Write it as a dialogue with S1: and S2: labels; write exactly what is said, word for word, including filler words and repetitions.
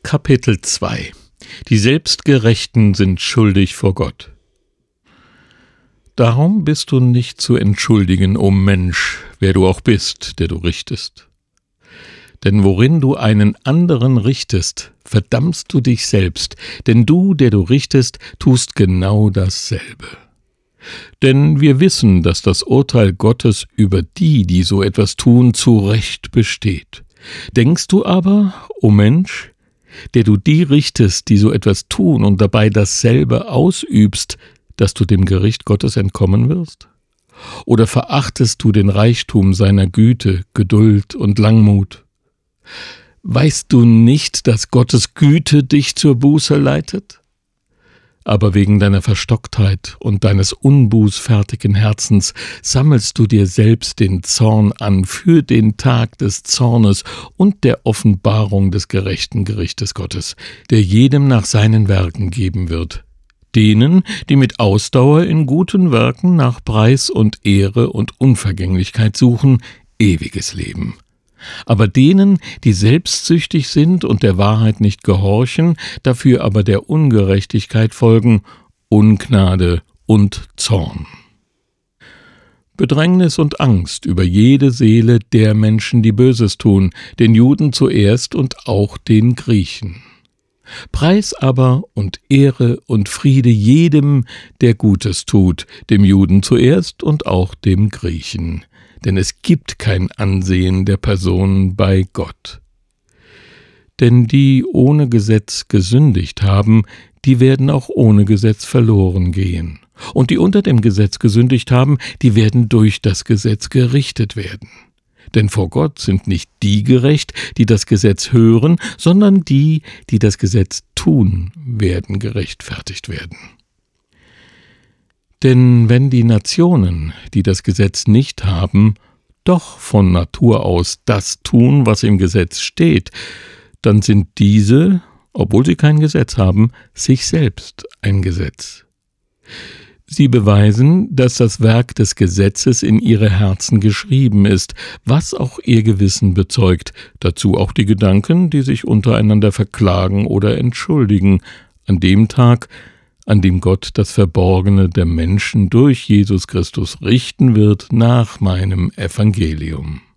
S1: Kapitel zwei. Die Selbstgerechten sind schuldig vor Gott. Darum bist du nicht zu entschuldigen, o Mensch, wer du auch bist, der du richtest. Denn worin du einen anderen richtest, verdammst du dich selbst, denn du, der du richtest, tust genau dasselbe. Denn wir wissen, dass das Urteil Gottes über die, die so etwas tun, zu Recht besteht. Denkst du aber, o Mensch, der du die richtest, die so etwas tun und dabei dasselbe ausübst, dass du dem Gericht Gottes entkommen wirst? Oder verachtest du den Reichtum seiner Güte, Geduld und Langmut? Weißt du nicht, dass Gottes Güte dich zur Buße leitet? Aber wegen deiner Verstocktheit und deines unbußfertigen Herzens sammelst du dir selbst den Zorn an für den Tag des Zornes und der Offenbarung des gerechten Gerichtes Gottes, der jedem nach seinen Werken geben wird. Denen, die mit Ausdauer in guten Werken nach Preis und Ehre und Unvergänglichkeit suchen, ewiges Leben. Aber denen, die selbstsüchtig sind und der Wahrheit nicht gehorchen, dafür aber der Ungerechtigkeit folgen, Ungnade und Zorn. Bedrängnis und Angst über jede Seele der Menschen, die Böses tun, den Juden zuerst und auch den Griechen. Preis aber und Ehre und Friede jedem, der Gutes tut, dem Juden zuerst und auch dem Griechen. Denn es gibt kein Ansehen der Person bei Gott. Denn die ohne Gesetz gesündigt haben, die werden auch ohne Gesetz verloren gehen. Und die unter dem Gesetz gesündigt haben, die werden durch das Gesetz gerichtet werden. Denn vor Gott sind nicht die gerecht, die das Gesetz hören, sondern die, die das Gesetz tun, werden gerechtfertigt werden. Denn wenn die Nationen, die das Gesetz nicht haben, doch von Natur aus das tun, was im Gesetz steht, dann sind diese, obwohl sie kein Gesetz haben, sich selbst ein Gesetz. Sie beweisen, dass das Werk des Gesetzes in ihre Herzen geschrieben ist, was auch ihr Gewissen bezeugt, dazu auch die Gedanken, die sich untereinander verklagen oder entschuldigen, an dem Tag, an dem Gott das Verborgene der Menschen durch Jesus Christus richten wird nach meinem Evangelium.